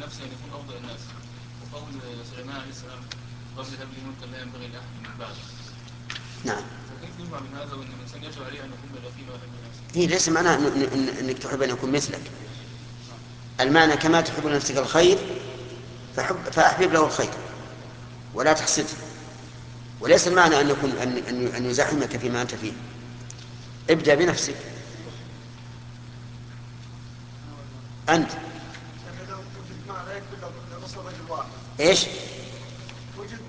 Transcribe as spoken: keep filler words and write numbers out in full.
نفسه أن يكون أفضل الناس، وقول سليمان عليه السلام رب هب لي ملكا لا ينبغي لأحد من بعده. نعم. وكيف يجمع من هذا وأن الإنسان يجب عليه أن يكون بلا فيما يحب نفسه؟ هي ليس معناه إن- إن- إن- أنك تحب أن يكون مثلك. المعنى كما تحب لنفسك الخير فحب فأحبب له الخير ولا تحسده. وليس المعنى أن يكون أن أن أن يزاحمك فيما أنت فيه. ابدأ بنفسك أنت. لو وجد مع لا يكفي الأسرة رجل واحد. إيش؟ وجد